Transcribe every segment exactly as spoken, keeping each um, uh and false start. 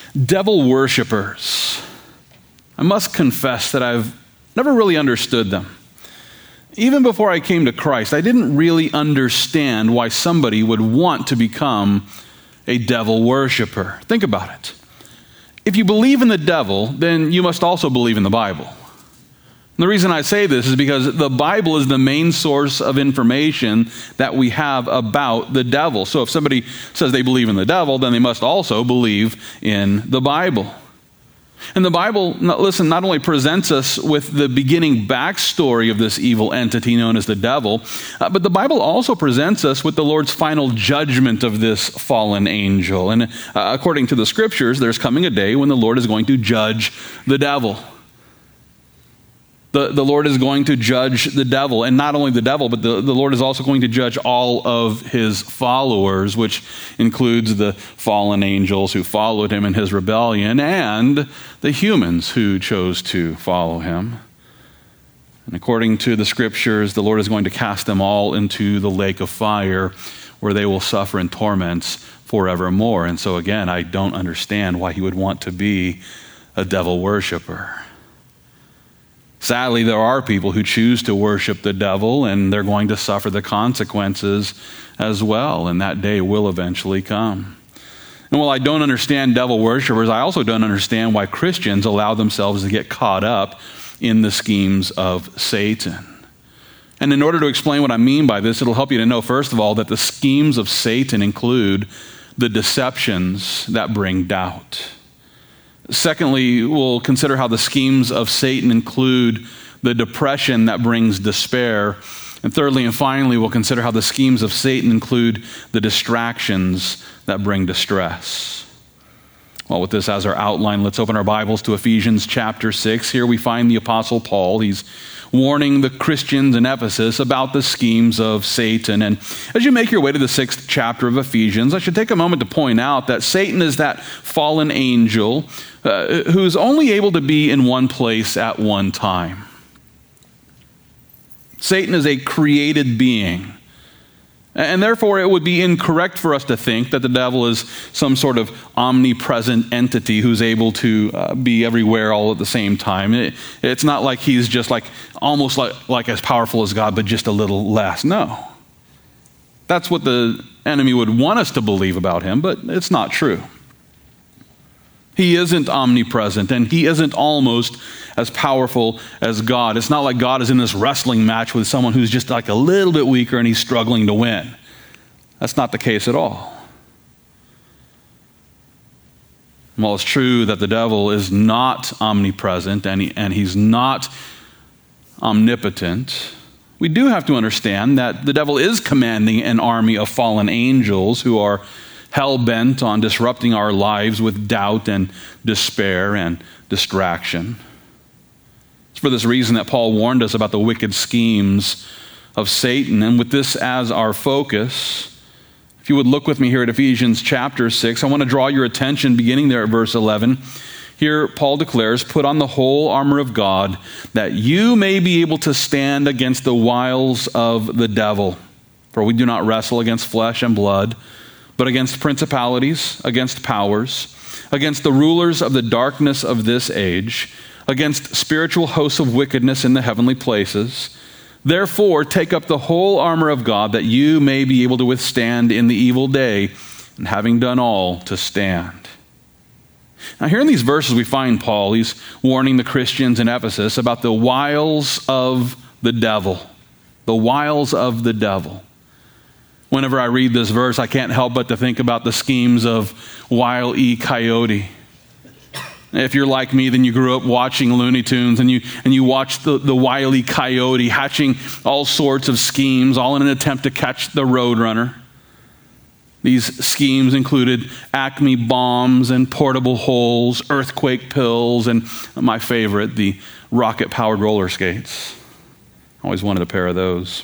Devil worshipers. I must confess that I've never really understood them. Even before I came to Christ, I didn't really understand why somebody would want to become a devil worshiper. Think about it. If you believe in the devil, then you must also believe in the Bible. And the reason I say this is because the Bible is the main source of information that we have about the devil. So if somebody says they believe in the devil, then they must also believe in the Bible. And the Bible, listen, not only presents us with the beginning backstory of this evil entity known as the devil, uh, but the Bible also presents us with the Lord's final judgment of this fallen angel. And uh, according to the scriptures, there's coming a day when the Lord is going to judge the devil. The, the Lord is going to judge the devil, and not only the devil, but the, the Lord is also going to judge all of his followers, which includes the fallen angels who followed him in his rebellion and the humans who chose to follow him. And according to the scriptures, the Lord is going to cast them all into the lake of fire where they will suffer in torments forevermore. And so again, I don't understand why he would want to be a devil worshiper. Sadly, there are people who choose to worship the devil, and they're going to suffer the consequences as well, and that day will eventually come. And while I don't understand devil worshipers, I also don't understand why Christians allow themselves to get caught up in the schemes of Satan. And in order to explain what I mean by this, it'll help you to know, first of all, that the schemes of Satan include the deceptions that bring doubt. Secondly, we'll consider how the schemes of Satan include the depression that brings despair. And thirdly and finally, we'll consider how the schemes of Satan include the distractions that bring distress. Well, with this as our outline, let's open our Bibles to Ephesians chapter six. Here we find the Apostle Paul. He's warning the Christians in Ephesus about the schemes of Satan. And as you make your way to the sixth chapter of Ephesians, I should take a moment to point out that Satan is that fallen angel uh, who's only able to be in one place at one time. Satan is a created being. And therefore, it would be incorrect for us to think that the devil is some sort of omnipresent entity who's able to uh, be everywhere all at the same time. It, it's not like he's just like almost like, like as powerful as God, but just a little less. No. That's what the enemy would want us to believe about him, but it's not true. He isn't omnipresent, and he isn't almost as powerful as God. It's not like God is in this wrestling match with someone who's just like a little bit weaker and he's struggling to win. That's not the case at all. While it's true that the devil is not omnipresent and, he, and he's not omnipotent, we do have to understand that the devil is commanding an army of fallen angels who are hell-bent on disrupting our lives with doubt and despair and distraction. It's for this reason that Paul warned us about the wicked schemes of Satan. And with this as our focus, if you would look with me here at Ephesians chapter six, I want to draw your attention beginning there at verse eleven. Here Paul declares, "Put on the whole armor of God, that you may be able to stand against the wiles of the devil. For we do not wrestle against flesh and blood, but against principalities, against powers, against the rulers of the darkness of this age, against spiritual hosts of wickedness in the heavenly places. Therefore, take up the whole armor of God, that you may be able to withstand in the evil day, and having done all, to stand." Now here in these verses we find Paul, he's warning the Christians in Ephesus about the wiles of the devil. The wiles of the devil. Whenever I read this verse, I can't help but to think about the schemes of Wile E. Coyote. If you're like me, then you grew up watching Looney Tunes, and you and you watched the, the Wile E. Coyote hatching all sorts of schemes, all in an attempt to catch the Roadrunner. These schemes included Acme bombs and portable holes, earthquake pills, and my favorite, the rocket-powered roller skates. Always wanted a pair of those.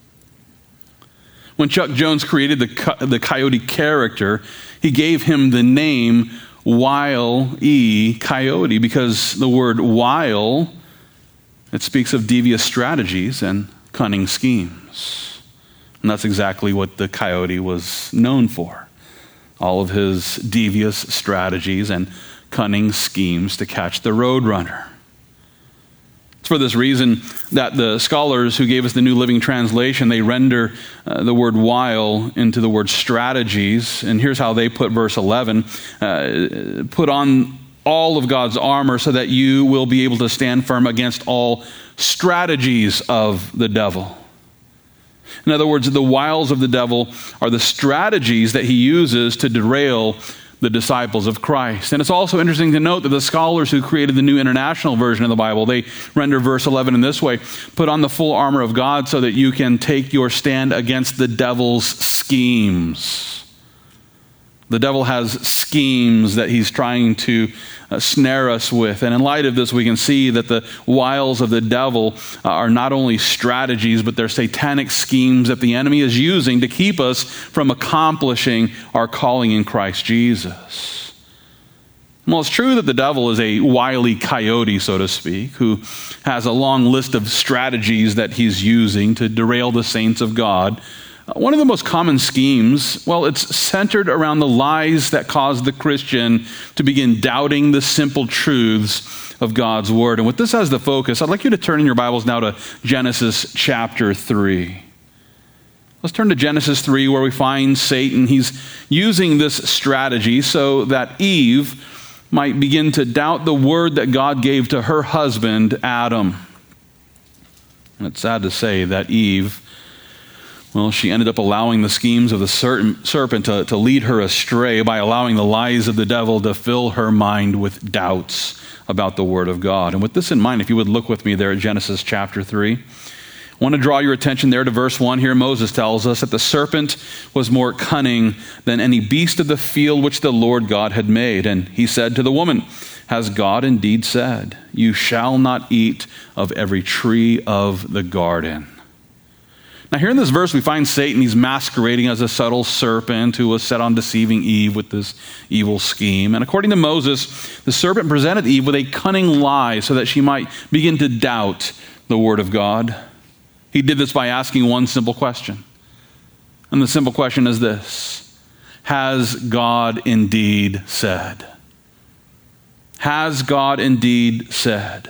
When Chuck Jones created the, the Coyote character, he gave him the name Wile E. Coyote because the word wile, it speaks of devious strategies and cunning schemes. And that's exactly what the coyote was known for. All of his devious strategies and cunning schemes to catch the roadrunner. It's for this reason that the scholars who gave us the New Living Translation, they render uh, the word wile into the word strategies. And here's how they put verse eleven. Uh, put on all of God's armor so that you will be able to stand firm against all strategies of the devil. In other words, the wiles of the devil are the strategies that he uses to derail the disciples of Christ. And it's also interesting to note that the scholars who created the New International Version of the Bible, they render verse eleven in this way: put on the full armor of God so that you can take your stand against the devil's schemes. The devil has schemes that he's trying to uh, snare us with. And in light of this, we can see that the wiles of the devil uh, are not only strategies, but they're satanic schemes that the enemy is using to keep us from accomplishing our calling in Christ Jesus. Well, it's true that the devil is a wily coyote, so to speak, who has a long list of strategies that he's using to derail the saints of God. One of the most common schemes, well, it's centered around the lies that cause the Christian to begin doubting the simple truths of God's word. And with this as the focus, I'd like you to turn in your Bibles now to Genesis chapter three. Let's turn to Genesis three, where we find Satan. He's using this strategy so that Eve might begin to doubt the word that God gave to her husband, Adam. And it's sad to say that Eve, well, she ended up allowing the schemes of the serpent to, to lead her astray by allowing the lies of the devil to fill her mind with doubts about the word of God. And with this in mind, if you would look with me there at Genesis chapter three, I want to draw your attention there to verse one. Here Moses tells us that the serpent was more cunning than any beast of the field which the Lord God had made. And he said to the woman, has God indeed said, you shall not eat of every tree of the garden? Now here in this verse, we find Satan. He's masquerading as a subtle serpent who was set on deceiving Eve with this evil scheme. And according to Moses, the serpent presented Eve with a cunning lie so that she might begin to doubt the word of God. He did this by asking one simple question. And the simple question is this: has God indeed said? Has God indeed said?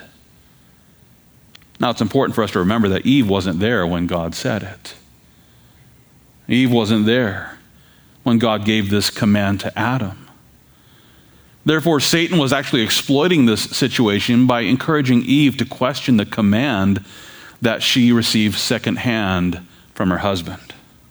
Now, it's important for us to remember that Eve wasn't there when God said it. Eve wasn't there when God gave this command to Adam. Therefore, Satan was actually exploiting this situation by encouraging Eve to question the command that she received secondhand from her husband.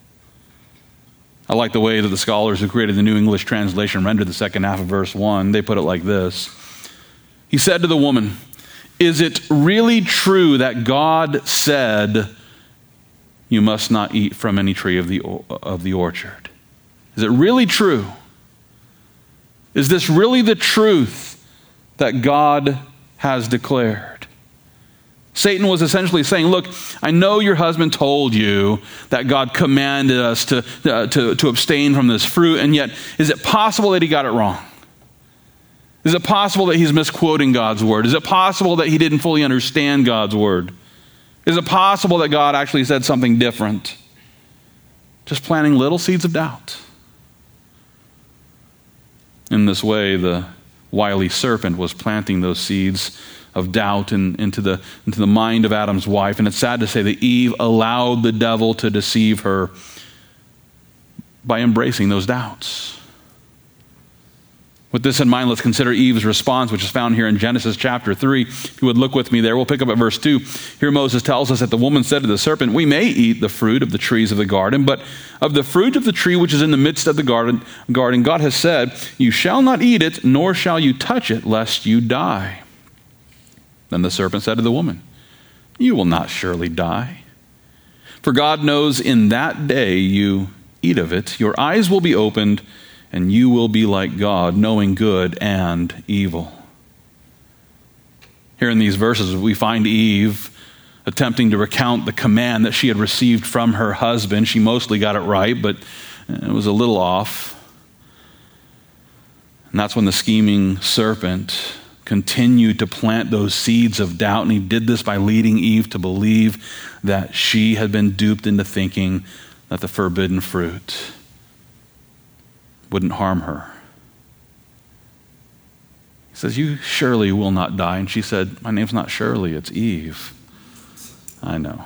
I like the way that the scholars who created the New English Translation rendered the second half of verse one. They put it like this: he said to the woman, is it really true that God said you must not eat from any tree of the, of the orchard? Is it really true? Is this really the truth that God has declared? Satan was essentially saying, look, I know your husband told you that God commanded us to, uh, to, to abstain from this fruit, and yet is it possible that he got it wrong? Is it possible that he's misquoting God's word? Is it possible that he didn't fully understand God's word? Is it possible that God actually said something different? Just planting little seeds of doubt. In this way, the wily serpent was planting those seeds of doubt in, into, the, into the mind of Adam's wife. And it's sad to say that Eve allowed the devil to deceive her by embracing those doubts. With this in mind, let's consider Eve's response, which is found here in Genesis chapter three. If you would look with me there, we'll pick up at verse two. Here Moses tells us that the woman said to the serpent, we may eat the fruit of the trees of the garden, but of the fruit of the tree which is in the midst of the garden, garden, God has said, you shall not eat it, nor shall you touch it, lest you die. Then the serpent said to the woman, you will not surely die. For God knows in that day you eat of it, your eyes will be opened, and you will be like God, knowing good and evil. Here in these verses, we find Eve attempting to recount the command that she had received from her husband. She mostly got it right, but it was a little off. And that's when the scheming serpent continued to plant those seeds of doubt, and he did this by leading Eve to believe that she had been duped into thinking that the forbidden fruit wouldn't harm her. He says, you surely will not die. And she said, my name's not Shirley, it's Eve. I know.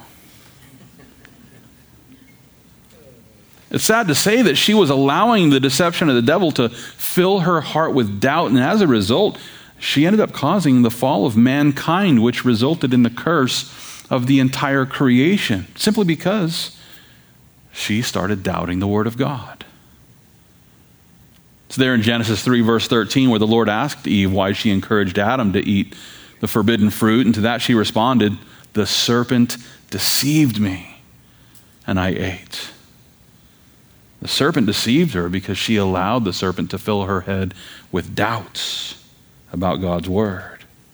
It's sad to say that she was allowing the deception of the devil to fill her heart with doubt, and as a result, she ended up causing the fall of mankind, which resulted in the curse of the entire creation, simply because she started doubting the word of God. It's there in Genesis three, verse thirteen, where the Lord asked Eve why she encouraged Adam to eat the forbidden fruit, and to that she responded, the serpent deceived me, and I ate. The serpent deceived her because she allowed the serpent to fill her head with doubts about God's word.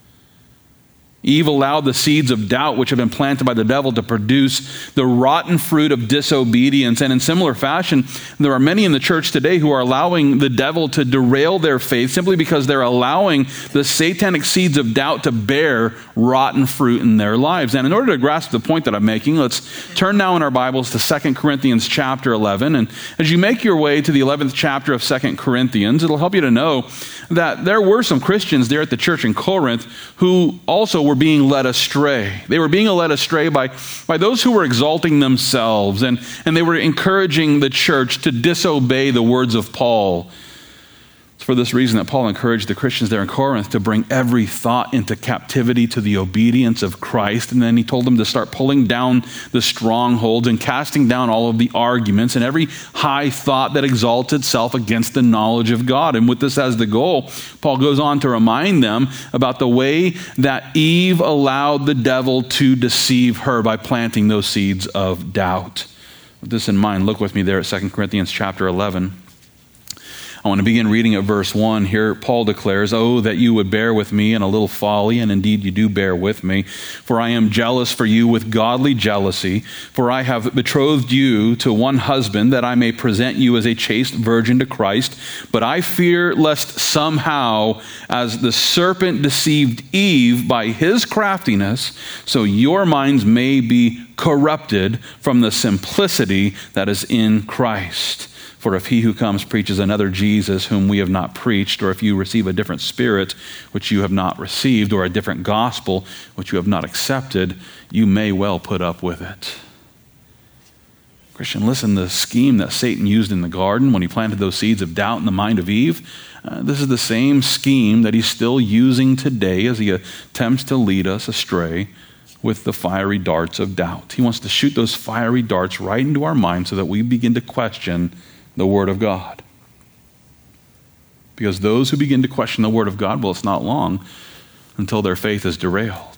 Eve allowed the seeds of doubt which have been planted by the devil to produce the rotten fruit of disobedience. And in similar fashion, there are many in the church today who are allowing the devil to derail their faith simply because they're allowing the satanic seeds of doubt to bear rotten fruit in their lives. And in order to grasp the point that I'm making, let's turn now in our Bibles to Second Corinthians chapter eleven. And as you make your way to the eleventh chapter of Second Corinthians, it'll help you to know that there were some Christians there at the church in Corinth who also were being led astray. They were being led astray by, by those who were exalting themselves, and, and they were encouraging the church to disobey the words of Paul. It's for this reason that Paul encouraged the Christians there in Corinth to bring every thought into captivity to the obedience of Christ. And then he told them to start pulling down the strongholds and casting down all of the arguments and every high thought that exalts itself against the knowledge of God. And with this as the goal, Paul goes on to remind them about the way that Eve allowed the devil to deceive her by planting those seeds of doubt. With this in mind, look with me there at Second Corinthians chapter eleven. I want to begin reading at verse one. Here Paul declares, oh, that you would bear with me in a little folly, and indeed you do bear with me. For I am jealous for you with godly jealousy, for I have betrothed you to one husband, that I may present you as a chaste virgin to Christ. But I fear lest somehow, as the serpent deceived Eve by his craftiness, so your minds may be corrupted from the simplicity that is in Christ. For if he who comes preaches another Jesus whom we have not preached, or if you receive a different spirit which you have not received, or a different gospel which you have not accepted, you may well put up with it. Christian, listen, the scheme that Satan used in the garden when he planted those seeds of doubt in the mind of Eve, uh, this is the same scheme that he's still using today as he attempts to lead us astray with the fiery darts of doubt. He wants to shoot those fiery darts right into our minds so that we begin to question the Word of God. Because those who begin to question the Word of God, well, it's not long until their faith is derailed.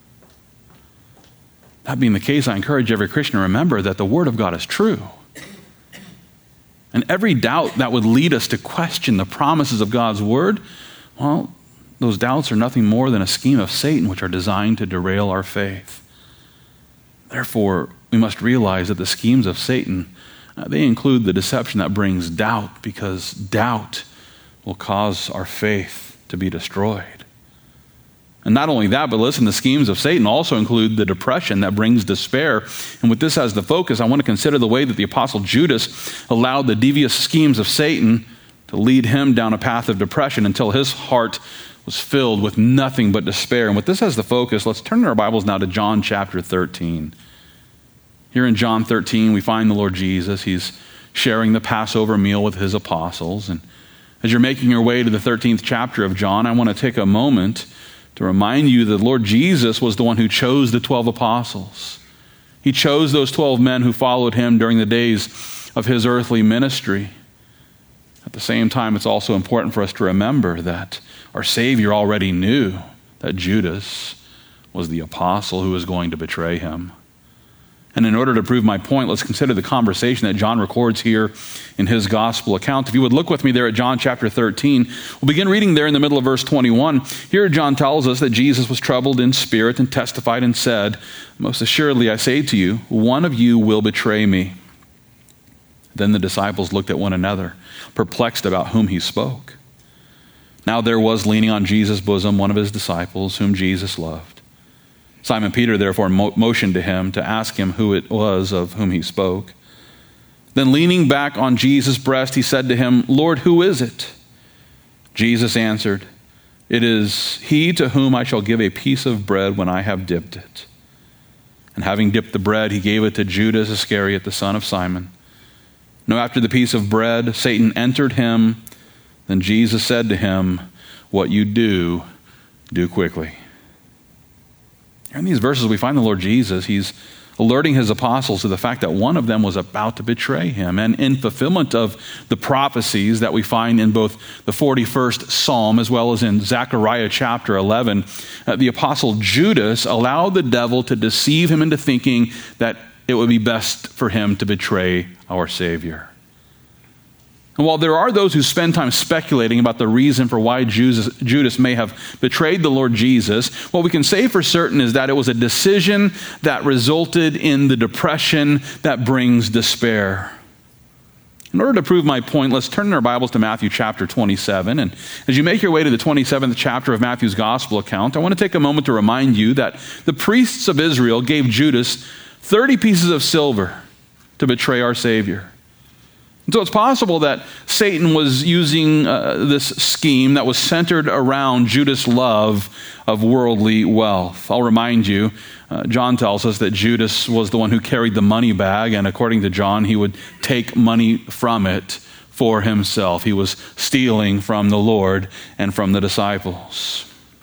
That being the case, I encourage every Christian to remember that the Word of God is true. And every doubt that would lead us to question the promises of God's Word, well, those doubts are nothing more than a scheme of Satan which are designed to derail our faith. Therefore, we must realize that the schemes of Satan, Uh, they include the deception that brings doubt, because doubt will cause our faith to be destroyed. And not only that, but listen, the schemes of Satan also include the depression that brings despair. And with this as the focus, I want to consider the way that the apostle Judas allowed the devious schemes of Satan to lead him down a path of depression until his heart was filled with nothing but despair. And with this as the focus, let's turn our Bibles now to John chapter thirteen. Here in John thirteen, we find the Lord Jesus. He's sharing the Passover meal with his apostles. And as you're making your way to the thirteenth chapter of John, I want to take a moment to remind you that the Lord Jesus was the one who chose the twelve apostles. He chose those twelve men who followed him during the days of his earthly ministry. At the same time, it's also important for us to remember that our Savior already knew that Judas was the apostle who was going to betray him. And in order to prove my point, let's consider the conversation that John records here in his gospel account. If you would look with me there at John chapter thirteen, we'll begin reading there in the middle of verse twenty-one. Here John tells us that Jesus was troubled in spirit and testified and said, most assuredly I say to you, one of you will betray me. Then the disciples looked at one another, perplexed about whom he spoke. Now there was leaning on Jesus' bosom one of his disciples whom Jesus loved. Simon Peter therefore mo- motioned to him to ask him who it was of whom he spoke. Then leaning back on Jesus' breast, he said to him, Lord, who is it? Jesus answered, It is he to whom I shall give a piece of bread when I have dipped it. And having dipped the bread, he gave it to Judas Iscariot, the son of Simon. Now after the piece of bread, Satan entered him. Then Jesus said to him, what you do, do quickly. In these verses, we find the Lord Jesus. He's alerting his apostles to the fact that one of them was about to betray him. And in fulfillment of the prophecies that we find in both the forty-first Psalm as well as in Zechariah chapter eleven, uh, the apostle Judas allowed the devil to deceive him into thinking that it would be best for him to betray our Savior. And while there are those who spend time speculating about the reason for why Judas, Judas may have betrayed the Lord Jesus, what we can say for certain is that it was a decision that resulted in the depression that brings despair. In order to prove my point, let's turn in our Bibles to Matthew chapter twenty-seven. And as you make your way to the twenty-seventh chapter of Matthew's gospel account, I want to take a moment to remind you that the priests of Israel gave Judas thirty pieces of silver to betray our Savior. And so it's possible that Satan was using uh, this scheme that was centered around Judas' love of worldly wealth. I'll remind you, uh, John tells us that Judas was the one who carried the money bag, and according to John, he would take money from it for himself. He was stealing from the Lord and from the disciples.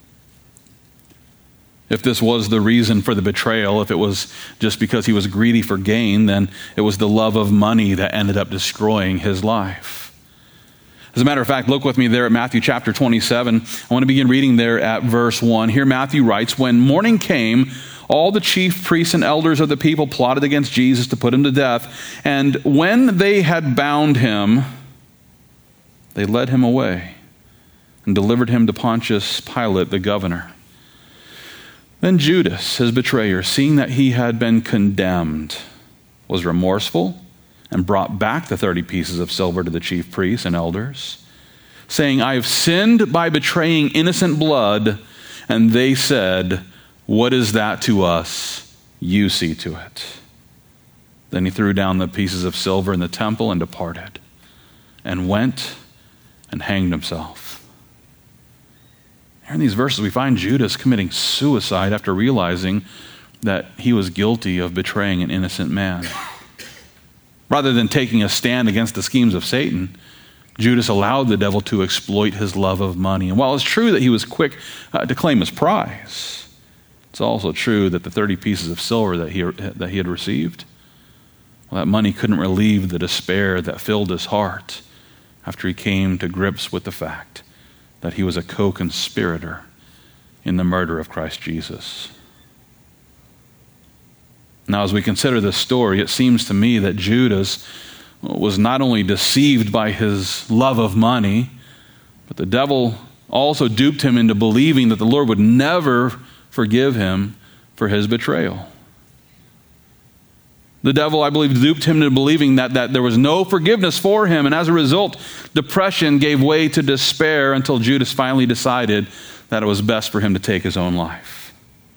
If this was the reason for the betrayal, if it was just because he was greedy for gain, then it was the love of money that ended up destroying his life. As a matter of fact, look with me there at Matthew chapter twenty-seven. I want to begin reading there at verse one. Here Matthew writes, when morning came, all the chief priests and elders of the people plotted against Jesus to put him to death. And when they had bound him, they led him away and delivered him to Pontius Pilate, the governor. Then Judas, his betrayer, seeing that he had been condemned, was remorseful and brought back the thirty pieces of silver to the chief priests and elders, saying, I have sinned by betraying innocent blood. And they said, what is that to us? You see to it. Then he threw down the pieces of silver in the temple and departed, and went and hanged himself. Here in these verses, we find Judas committing suicide after realizing that he was guilty of betraying an innocent man. Rather than taking a stand against the schemes of Satan, Judas allowed the devil to exploit his love of money. And while it's true that he was quick uh, to claim his prize, it's also true that the thirty pieces of silver that he, that he had received, well, that money couldn't relieve the despair that filled his heart after he came to grips with the fact that he was a co-conspirator in the murder of Christ Jesus. Now, as we consider this story, it seems to me that Judas was not only deceived by his love of money, but the devil also duped him into believing that the Lord would never forgive him for his betrayal. The devil, I believe, duped him into believing that, that there was no forgiveness for him. And as a result, depression gave way to despair until Judas finally decided that it was best for him to take his own life.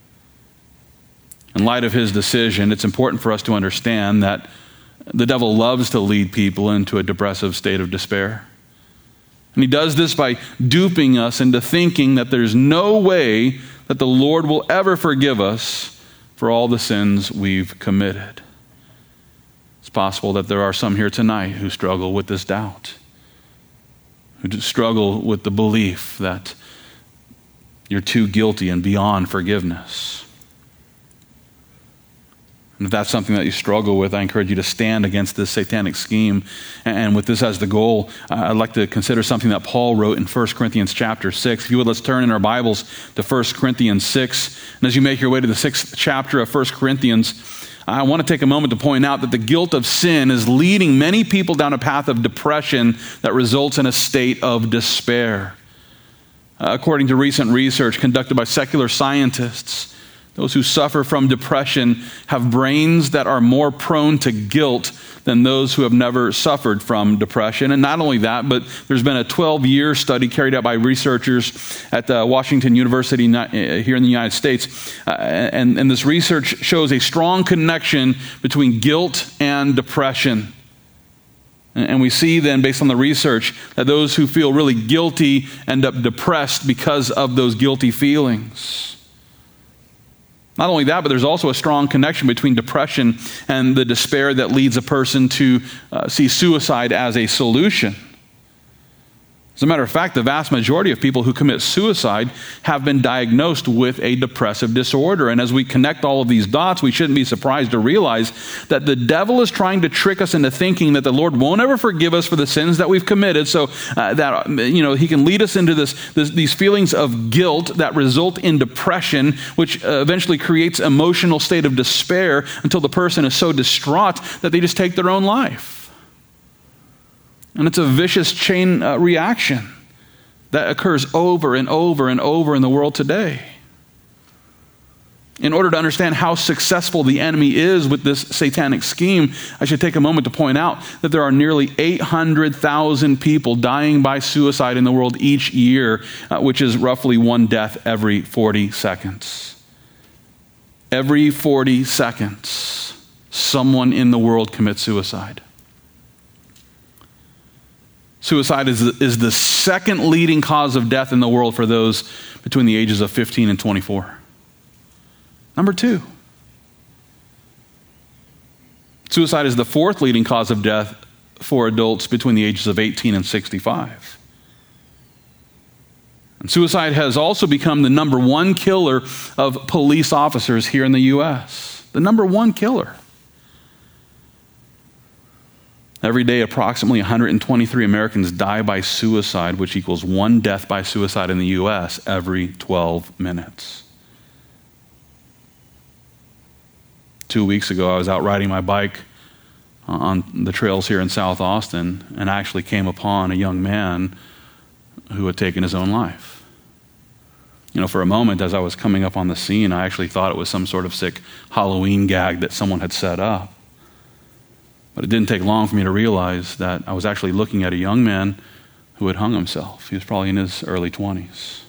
In light of his decision, it's important for us to understand that the devil loves to lead people into a depressive state of despair. And he does this by duping us into thinking that there's no way that the Lord will ever forgive us for all the sins we've committed. It's possible that there are some here tonight who struggle with this doubt, who struggle with the belief that you're too guilty and beyond forgiveness. And if that's something that you struggle with, I encourage you to stand against this satanic scheme. And with this as the goal, I'd like to consider something that Paul wrote in First Corinthians chapter six. If you would, let's turn in our Bibles to First Corinthians six. And as you make your way to the sixth chapter of First Corinthians, I want to take a moment to point out that the guilt of sin is leading many people down a path of depression that results in a state of despair. Uh, according to recent research conducted by secular scientists, those who suffer from depression have brains that are more prone to guilt than those who have never suffered from depression. And not only that, but there's been a twelve-year study carried out by researchers at uh, Washington University here in the United States. Uh, and, and this research shows a strong connection between guilt and depression. And we see then, based on the research, that those who feel really guilty end up depressed because of those guilty feelings. Not only that, but there's also a strong connection between depression and the despair that leads a person to uh, see suicide as a solution. As a matter of fact, the vast majority of people who commit suicide have been diagnosed with a depressive disorder. And as we connect all of these dots, we shouldn't be surprised to realize that the devil is trying to trick us into thinking that the Lord won't ever forgive us for the sins that we've committed, so uh, that you know he can lead us into this, this these feelings of guilt that result in depression, which uh, eventually creates emotional state of despair until the person is so distraught that they just take their own life. And it's a vicious chain uh, reaction that occurs over and over and over in the world today. In order to understand how successful the enemy is with this satanic scheme, I should take a moment to point out that there are nearly eight hundred thousand people dying by suicide in the world each year, uh, which is roughly one death every forty seconds. Every forty seconds, someone in the world commits suicide. Suicide is, is the second leading cause of death in the world for those between the ages of fifteen and twenty-four. Number two. Suicide is the fourth leading cause of death for adults between the ages of eighteen and sixty-five. And suicide has also become the number one killer of police officers here in the U S. The number one killer. Every day, approximately one hundred twenty-three Americans die by suicide, which equals one death by suicide in the U S every twelve minutes. Two weeks ago, I was out riding my bike on the trails here in South Austin and actually came upon a young man who had taken his own life. You know, for a moment, as I was coming up on the scene, I actually thought it was some sort of sick Halloween gag that someone had set up. But it didn't take long for me to realize that I was actually looking at a young man who had hung himself. He was probably in his early twenties.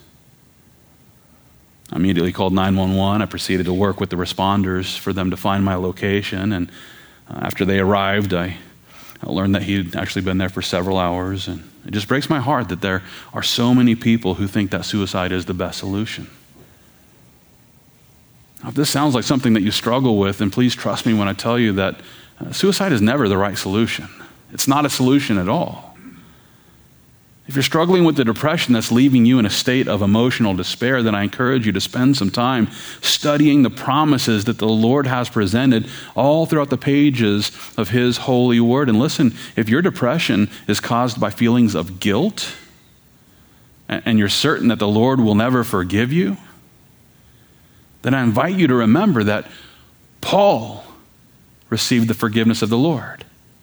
I immediately called nine one one. I proceeded to work with the responders for them to find my location. And after they arrived, I, I learned that he had actually been there for several hours. And it just breaks my heart that there are so many people who think that suicide is the best solution. Now, if this sounds like something that you struggle with, then please trust me when I tell you that Uh, suicide is never the right solution. It's not a solution at all. If you're struggling with the depression that's leaving you in a state of emotional despair, then I encourage you to spend some time studying the promises that the Lord has presented all throughout the pages of His holy word. And listen, if your depression is caused by feelings of guilt, and you're certain that the Lord will never forgive you, then I invite you to remember that Paul received the forgiveness of the Lord.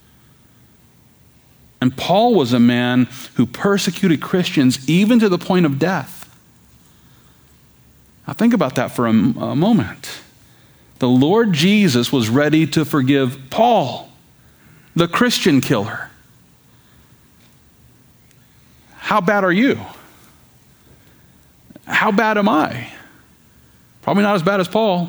And Paul was a man who persecuted Christians even to the point of death. Now think about that for a, a moment. The Lord Jesus was ready to forgive Paul, the Christian killer. How bad are you? How bad am I? Probably not as bad as Paul.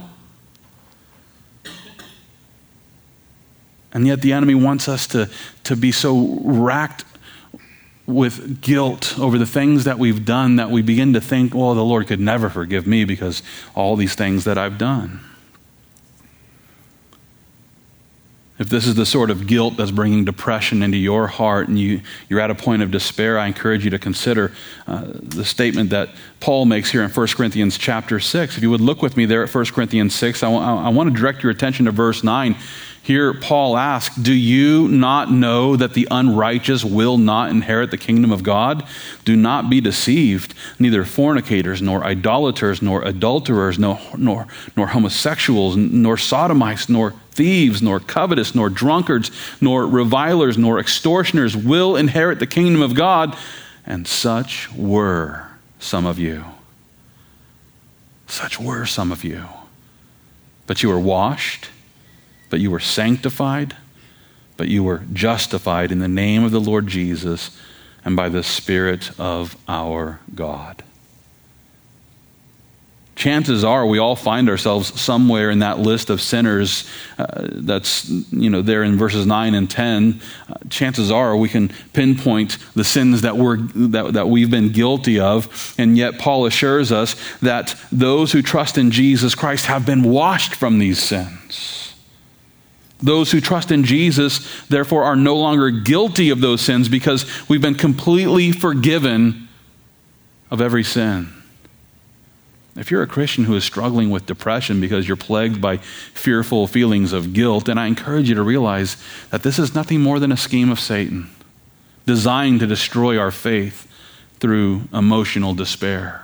And yet the enemy wants us to, to be so racked with guilt over the things that we've done that we begin to think, well, the Lord could never forgive me because all these things that I've done. If this is the sort of guilt that's bringing depression into your heart and you, you're at a point of despair, I encourage you to consider uh, the statement that Paul makes here in First Corinthians chapter six. If you would look with me there at First Corinthians six, I, I, I want to direct your attention to verse nine. Here Paul asks, do you not know that the unrighteous will not inherit the kingdom of God? Do not be deceived. Neither fornicators, nor idolaters, nor adulterers, nor, nor, nor homosexuals, nor sodomites, nor thieves, nor covetous, nor drunkards, nor revilers, nor extortioners will inherit the kingdom of God. And such were some of you. Such were some of you. But you were washed, but you were sanctified, but you were justified in the name of the Lord Jesus and by the Spirit of our God. chances are we all find ourselves somewhere in that list of sinners uh, that's, you know, there in verses nine and ten. Uh, chances are we can pinpoint the sins that we're that, that we've been guilty of, and yet Paul assures us that those who trust in Jesus Christ have been washed from these sins. Those who trust in Jesus, therefore, are no longer guilty of those sins because we've been completely forgiven of every sin. If you're a Christian who is struggling with depression because you're plagued by fearful feelings of guilt, then I encourage you to realize that this is nothing more than a scheme of Satan designed to destroy our faith through emotional despair.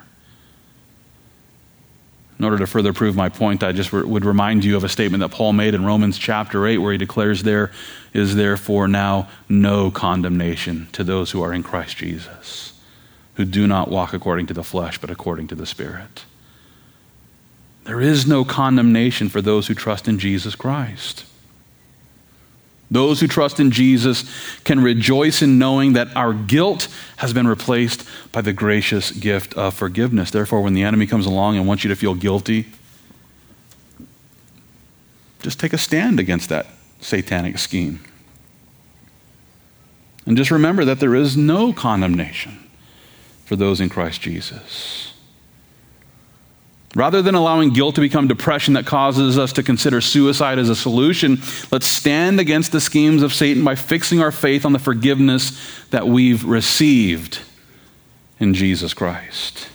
In order to further prove my point, I just re- would remind you of a statement that Paul made in Romans chapter eight, where he declares there is therefore now no condemnation to those who are in Christ Jesus, who do not walk according to the flesh, but according to the Spirit. There is no condemnation for those who trust in Jesus Christ. Those who trust in Jesus can rejoice in knowing that our guilt has been replaced by the gracious gift of forgiveness. Therefore, when the enemy comes along and wants you to feel guilty, just take a stand against that satanic scheme. And just remember that there is no condemnation for those in Christ Jesus. Rather than allowing guilt to become depression that causes us to consider suicide as a solution, let's stand against the schemes of Satan by fixing our faith on the forgiveness that we've received in Jesus Christ.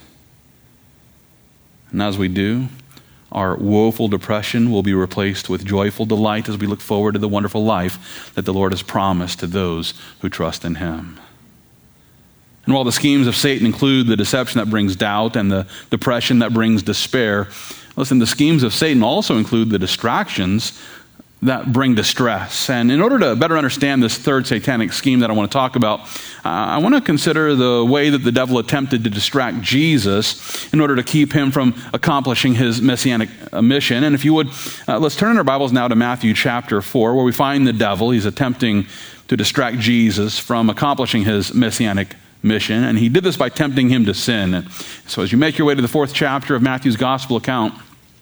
And as we do, our woeful depression will be replaced with joyful delight as we look forward to the wonderful life that the Lord has promised to those who trust in Him. And while the schemes of Satan include the deception that brings doubt and the depression that brings despair, listen, the schemes of Satan also include the distractions that bring distress. And in order to better understand this third satanic scheme that I want to talk about, uh, I want to consider the way that the devil attempted to distract Jesus in order to keep him from accomplishing his messianic uh, mission. And if you would, uh, let's turn in our Bibles now to Matthew chapter four, where we find the devil. He's attempting to distract Jesus from accomplishing his messianic mission, and he did this by tempting him to sin. And so as you make your way to the fourth chapter of Matthew's gospel account,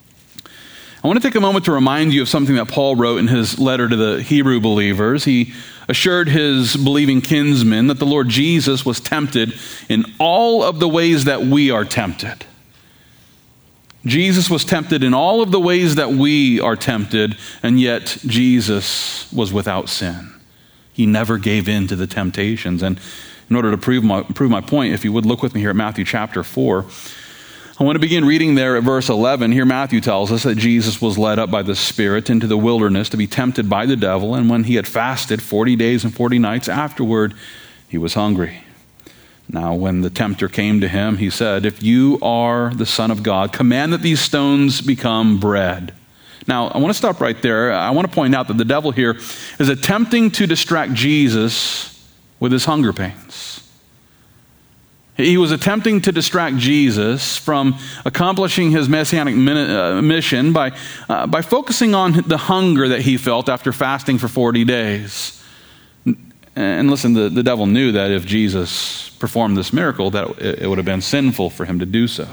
I want to take a moment to remind you of something that Paul wrote in his letter to the Hebrew believers. He assured his believing kinsmen that the Lord Jesus was tempted in all of the ways that we are tempted. Jesus was tempted in all of the ways that we are tempted, and yet Jesus was without sin. He never gave in to the temptations. And in order to prove my, prove my point, if you would look with me here at Matthew chapter four, I want to begin reading there at verse eleven. Here Matthew tells us that Jesus was led up by the Spirit into the wilderness to be tempted by the devil, and when he had fasted forty days and forty nights afterward, he was hungry. Now when the tempter came to him, he said, "If you are the Son of God, command that these stones become bread." Now, I want to stop right there. I want to point out that the devil here is attempting to distract Jesus with his hunger pains. He was attempting to distract Jesus from accomplishing his messianic mission by, uh, by focusing on the hunger that he felt after fasting for forty days. And listen, the, the devil knew that if Jesus performed this miracle, that it, it would have been sinful for him to do so.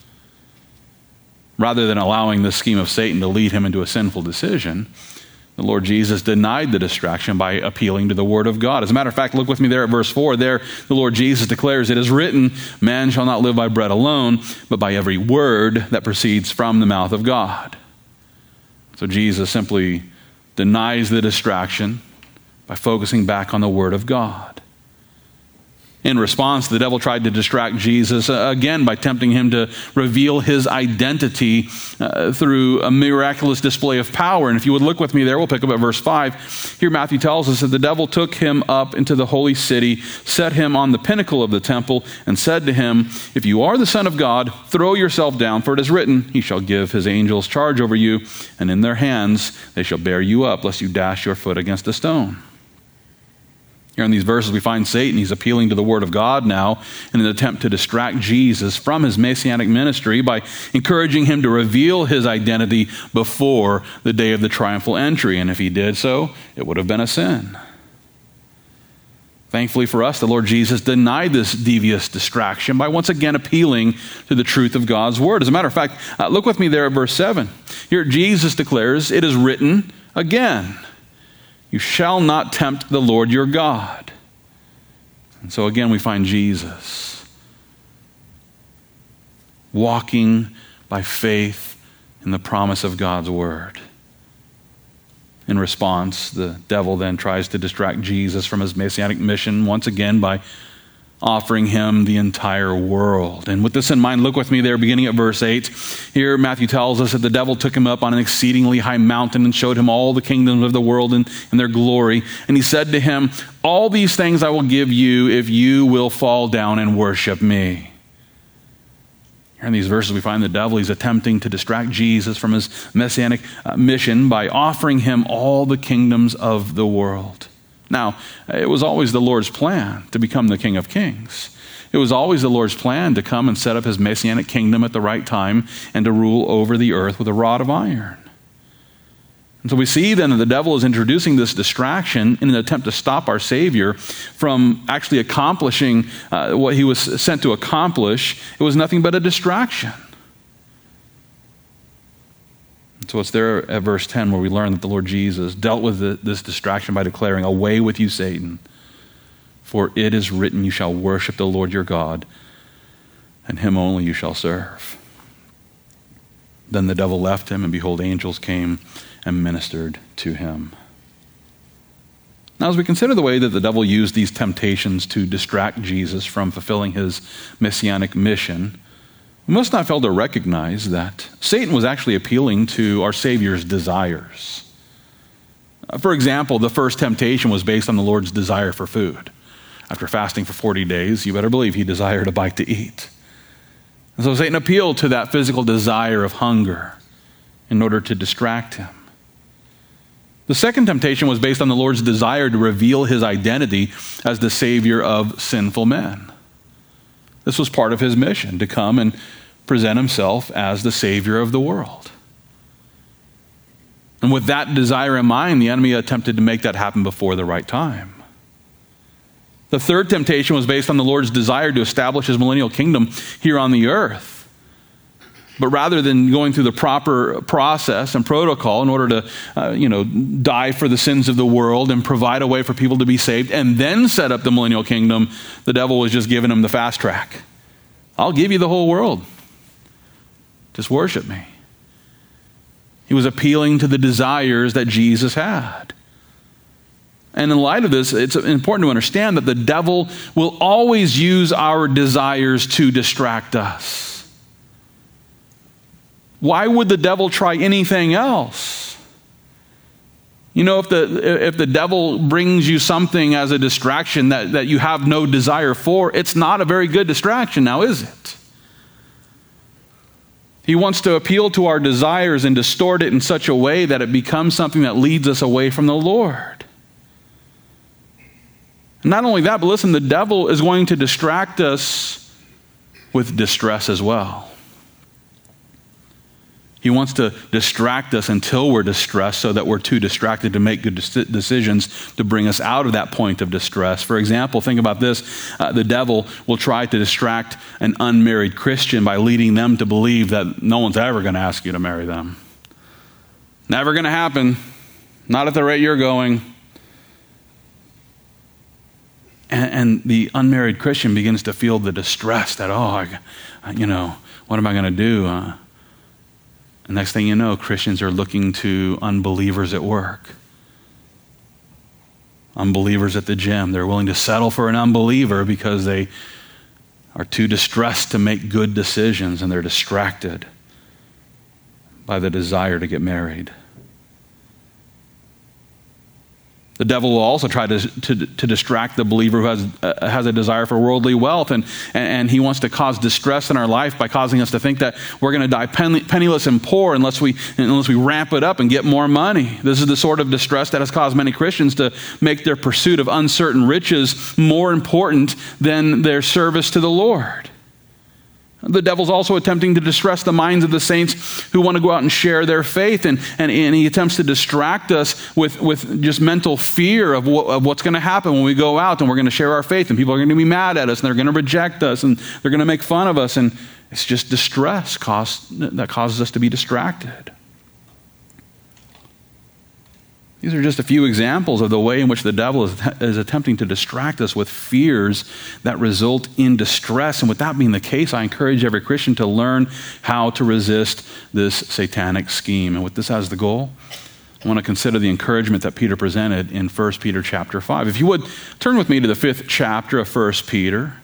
Rather than allowing the scheme of Satan to lead him into a sinful decision, the Lord Jesus denied the distraction by appealing to the Word of God. As a matter of fact, look with me there at verse four. There, the Lord Jesus declares, "It is written, man shall not live by bread alone, but by every word that proceeds from the mouth of God." So Jesus simply denies the distraction by focusing back on the Word of God. In response, the devil tried to distract Jesus uh, again by tempting him to reveal his identity uh, through a miraculous display of power. And if you would look with me there, we'll pick up at verse five. Here Matthew tells us that the devil took him up into the holy city, set him on the pinnacle of the temple, and said to him, "If you are the Son of God, throw yourself down, for it is written, he shall give his angels charge over you, and in their hands they shall bear you up, lest you dash your foot against a stone." Here in these verses we find Satan. He's appealing to the Word of God now in an attempt to distract Jesus from his messianic ministry by encouraging him to reveal his identity before the day of the triumphal entry. And if he did so, it would have been a sin. Thankfully for us, the Lord Jesus denied this devious distraction by once again appealing to the truth of God's word. As a matter of fact, uh, look with me there at verse seven. Here Jesus declares, "It is written again, you shall not tempt the Lord your God." And so again we find Jesus walking by faith in the promise of God's word. In response, the devil then tries to distract Jesus from his messianic mission once again by offering him the entire world. And with this in mind, look with me there beginning at verse eight. Here Matthew tells us that the devil took him up on an exceedingly high mountain and showed him all the kingdoms of the world and, and their glory. And he said to him, "All these things I will give you if you will fall down and worship me." Here in these verses we find the devil, he's attempting to distract Jesus from his messianic uh, mission by offering him all the kingdoms of the world. Now, it was always the Lord's plan to become the King of Kings. It was always the Lord's plan to come and set up his messianic kingdom at the right time and to rule over the earth with a rod of iron. And so we see then that the devil is introducing this distraction in an attempt to stop our Savior from actually accomplishing uh, what he was sent to accomplish. It was nothing but a distraction. And so it's there at verse ten where we learn that the Lord Jesus dealt with the, this distraction by declaring, "Away with you, Satan, for it is written, you shall worship the Lord your God, and him only you shall serve." Then the devil left him, and behold, angels came and ministered to him. Now, as we consider the way that the devil used these temptations to distract Jesus from fulfilling his messianic mission, we must not fail to recognize that Satan was actually appealing to our Savior's desires. For example, the first temptation was based on the Lord's desire for food. After fasting for forty days, you better believe he desired a bite to eat. And so Satan appealed to that physical desire of hunger in order to distract him. The second temptation was based on the Lord's desire to reveal his identity as the Savior of sinful men. This was part of his mission, to come and present himself as the Savior of the world. And with that desire in mind, the enemy attempted to make that happen before the right time. The third temptation was based on the Lord's desire to establish his millennial kingdom here on the earth. But rather than going through the proper process and protocol in order to, uh, you know, die for the sins of the world and provide a way for people to be saved and then set up the millennial kingdom, the devil was just giving him the fast track. I'll give you the whole world. Just worship me. He was appealing to the desires that Jesus had. And in light of this, it's important to understand that the devil will always use our desires to distract us. Why would the devil try anything else? You know, if the if the devil brings you something as a distraction that, that you have no desire for, it's not a very good distraction now, is it? He wants to appeal to our desires and distort it in such a way that it becomes something that leads us away from the Lord. And not only that, but listen, the devil is going to distract us with distress as well. He wants to distract us until we're distressed so that we're too distracted to make good decisions to bring us out of that point of distress. For example, think about this. Uh, the devil will try to distract an unmarried Christian by leading them to believe that no one's ever going to ask you to marry them. Never going to happen. Not at the rate you're going. And, and the unmarried Christian begins to feel the distress that, oh, I, you know, what am I going to do? Uh, And next thing you know, Christians are looking to unbelievers at work. Unbelievers at the gym. They're willing to settle for an unbeliever because they are too distressed to make good decisions, and they're distracted by the desire to get married. The devil will also try to, to, to distract the believer who has, uh, has a desire for worldly wealth, and, and he wants to cause distress in our life by causing us to think that we're going to die penny, penniless and poor unless we, unless we ramp it up and get more money. This is the sort of distress that has caused many Christians to make their pursuit of uncertain riches more important than their service to the Lord. The devil's also attempting to distress the minds of the saints who want to go out and share their faith. And, and, and he attempts to distract us with, with just mental fear of, what, of what's going to happen when we go out and we're going to share our faith. And people are going to be mad at us and they're going to reject us and they're going to make fun of us. And it's just distress cause, that causes us to be distracted. These are just a few examples of the way in which the devil is, is attempting to distract us with fears that result in distress. And with that being the case, I encourage every Christian to learn how to resist this satanic scheme. And with this as the goal, I want to consider the encouragement that Peter presented in First Peter chapter five. If you would, turn with me to the fifth chapter of First Peter.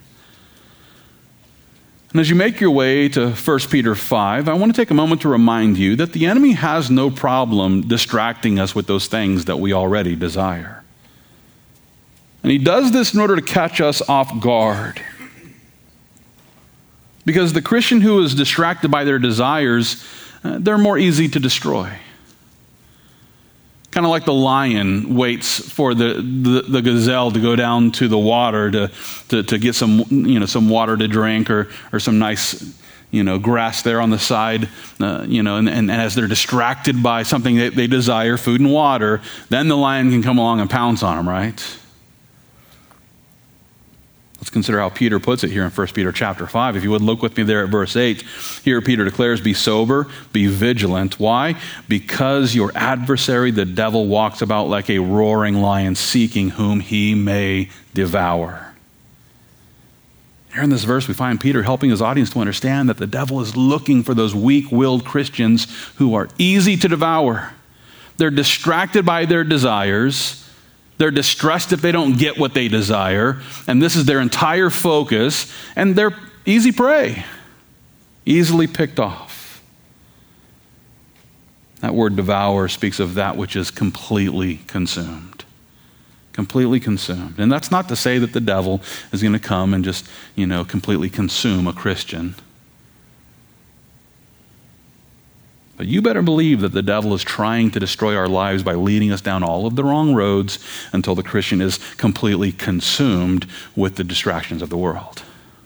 And as you make your way to First Peter five, I want to take a moment to remind you that the enemy has no problem distracting us with those things that we already desire. And he does this in order to catch us off guard. Because the Christian who is distracted by their desires, uh, they're more easy to destroy. Kind of like the lion waits for the, the, the gazelle to go down to the water to, to, to get some, you know, some water to drink or, or some nice, you know, grass there on the side, uh, you know, and, and, and as they're distracted by something that they desire, food and water, then the lion can come along and pounce on them, right? Let's consider how Peter puts it here in First Peter chapter five. If you would look with me there at verse eight. Here Peter declares, be sober, be vigilant. Why? Because your adversary, the devil, walks about like a roaring lion, seeking whom he may devour. Here in this verse, we find Peter helping his audience to understand that the devil is looking for those weak-willed Christians who are easy to devour. They're distracted by their desires. They're distressed if they don't get what they desire, and this is their entire focus, and they're easy prey, easily picked off. That word devour speaks of that which is completely consumed. Completely consumed. And that's not to say that the devil is going to come and just, you know, completely consume a Christian. But you better believe that the devil is trying to destroy our lives by leading us down all of the wrong roads until the Christian is completely consumed with the distractions of the world.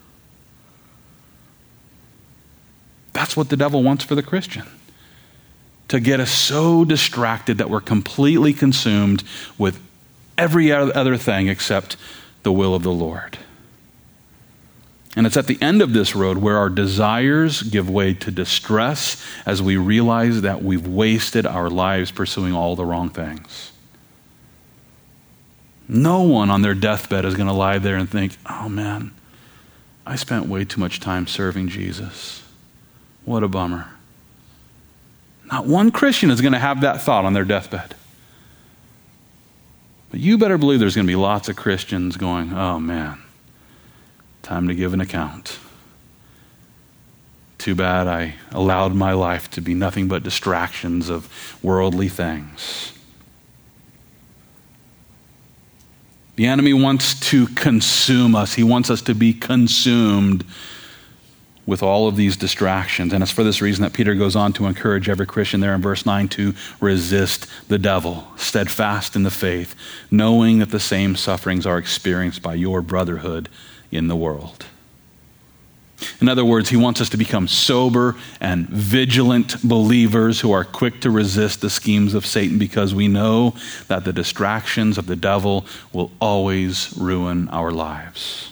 That's what the devil wants for the Christian. To get us so distracted that we're completely consumed with every other thing except the will of the Lord. And it's at the end of this road where our desires give way to distress as we realize that we've wasted our lives pursuing all the wrong things. No one on their deathbed is going to lie there and think, oh man, I spent way too much time serving Jesus. What a bummer. Not one Christian is going to have that thought on their deathbed. But you better believe there's going to be lots of Christians going, oh man, time to give an account. Too bad I allowed my life to be nothing but distractions of worldly things. The enemy wants to consume us. He wants us to be consumed with all of these distractions. And it's for this reason that Peter goes on to encourage every Christian there in verse nine to resist the devil, steadfast in the faith, knowing that the same sufferings are experienced by your brotherhood in the world. In other words, he wants us to become sober and vigilant believers who are quick to resist the schemes of Satan because we know that the distractions of the devil will always ruin our lives.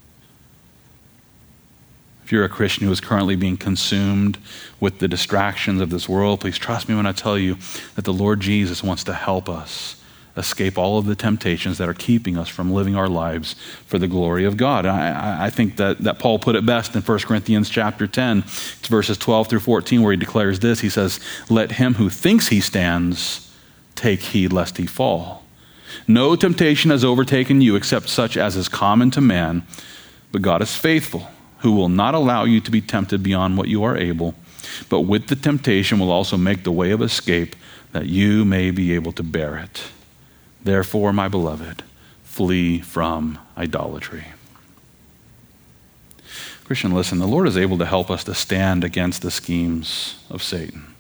If you're a Christian who is currently being consumed with the distractions of this world, please trust me when I tell you that the Lord Jesus wants to help us escape all of the temptations that are keeping us from living our lives for the glory of God. I, I think that, that Paul put it best in First Corinthians chapter ten. It's verses twelve through fourteen where he declares this. He says, let him who thinks he stands take heed lest he fall. No temptation has overtaken you except such as is common to man, but God is faithful, who will not allow you to be tempted beyond what you are able, but with the temptation will also make the way of escape that you may be able to bear it. Therefore, my beloved, flee from idolatry. Christian, listen, the Lord is able to help us to stand against the schemes of Satan.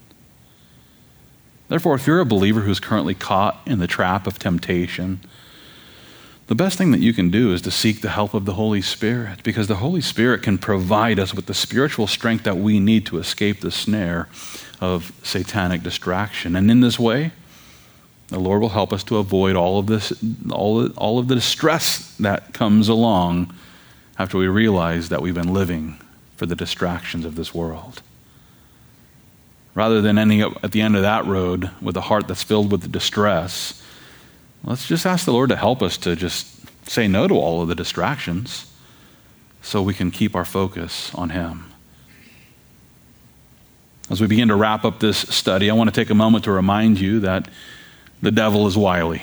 Therefore, if you're a believer who's currently caught in the trap of temptation, the best thing that you can do is to seek the help of the Holy Spirit, because the Holy Spirit can provide us with the spiritual strength that we need to escape the snare of satanic distraction. And in this way, the Lord will help us to avoid all of this, all, all of the distress that comes along after we realize that we've been living for the distractions of this world. Rather than ending up at the end of that road with a heart that's filled with distress, let's just ask the Lord to help us to just say no to all of the distractions so we can keep our focus on Him. As we begin to wrap up this study, I want to take a moment to remind you that the devil is wily.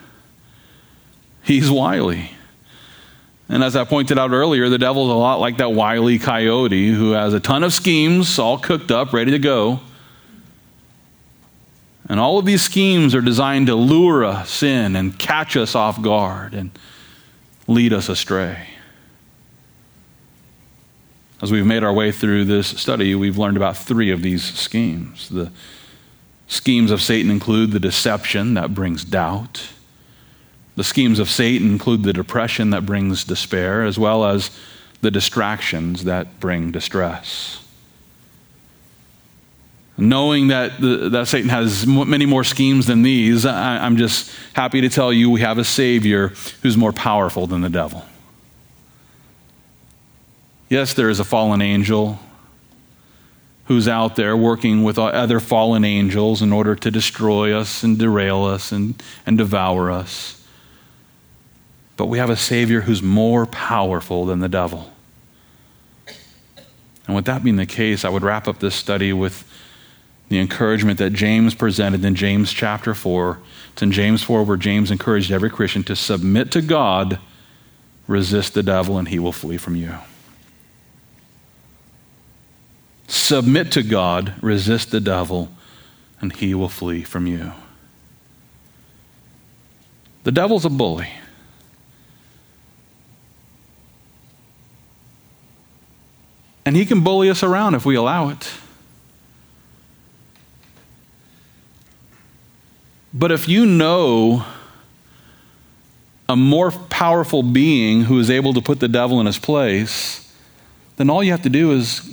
He's wily. And as I pointed out earlier, the devil is a lot like that wily coyote who has a ton of schemes all cooked up, ready to go. And all of these schemes are designed to lure us in and catch us off guard and lead us astray. As we've made our way through this study, we've learned about three of these schemes. The schemes of Satan include the deception that brings doubt. The schemes of Satan include the depression that brings despair, as well as the distractions that bring distress. Knowing that, the, that Satan has many more schemes than these, I, I'm just happy to tell you we have a Savior who's more powerful than the devil. Yes, there is a fallen angel who's out there working with other fallen angels in order to destroy us and derail us and, and devour us. But we have a Savior who's more powerful than the devil. And with that being the case, I would wrap up this study with the encouragement that James presented in James chapter four. It's in James four where James encouraged every Christian to submit to God, resist the devil, and he will flee from you. Submit to God, resist the devil, and he will flee from you. The devil's a bully. And he can bully us around if we allow it. But if you know a more powerful being who is able to put the devil in his place, then all you have to do is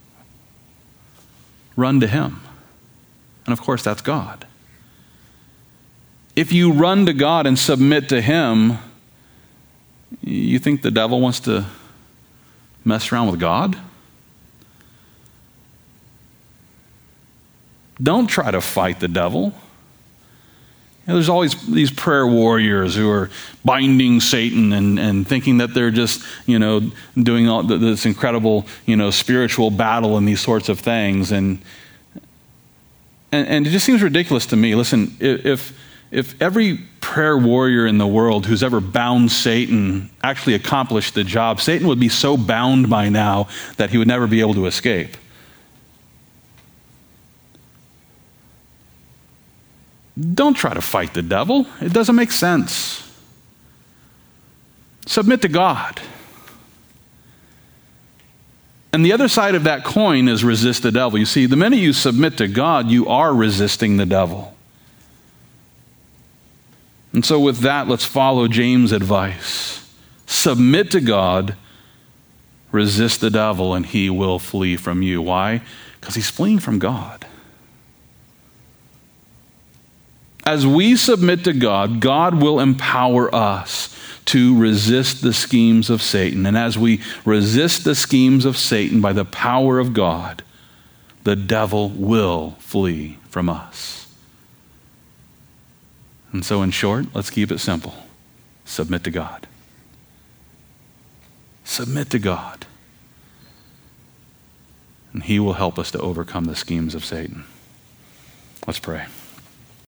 run to him. And of course, that's God. If you run to God and submit to him, you think the devil wants to mess around with God? Don't try to fight the devil. You know, there's always these prayer warriors who are binding Satan and, and thinking that they're just, you know, doing all this incredible, you know, spiritual battle and these sorts of things. And, and, and it just seems ridiculous to me. Listen, if, if every prayer warrior in the world who's ever bound Satan actually accomplished the job, Satan would be so bound by now that he would never be able to escape. Don't try to fight the devil. It doesn't make sense. Submit to God. And the other side of that coin is resist the devil. You see, the minute you submit to God, you are resisting the devil. And so with that, let's follow James' advice. Submit to God, resist the devil, and he will flee from you. Why? Because he's fleeing from God. As we submit to God, God will empower us to resist the schemes of Satan. And as we resist the schemes of Satan by the power of God, the devil will flee from us. And so in short, let's keep it simple. Submit to God. Submit to God. And he will help us to overcome the schemes of Satan. Let's pray.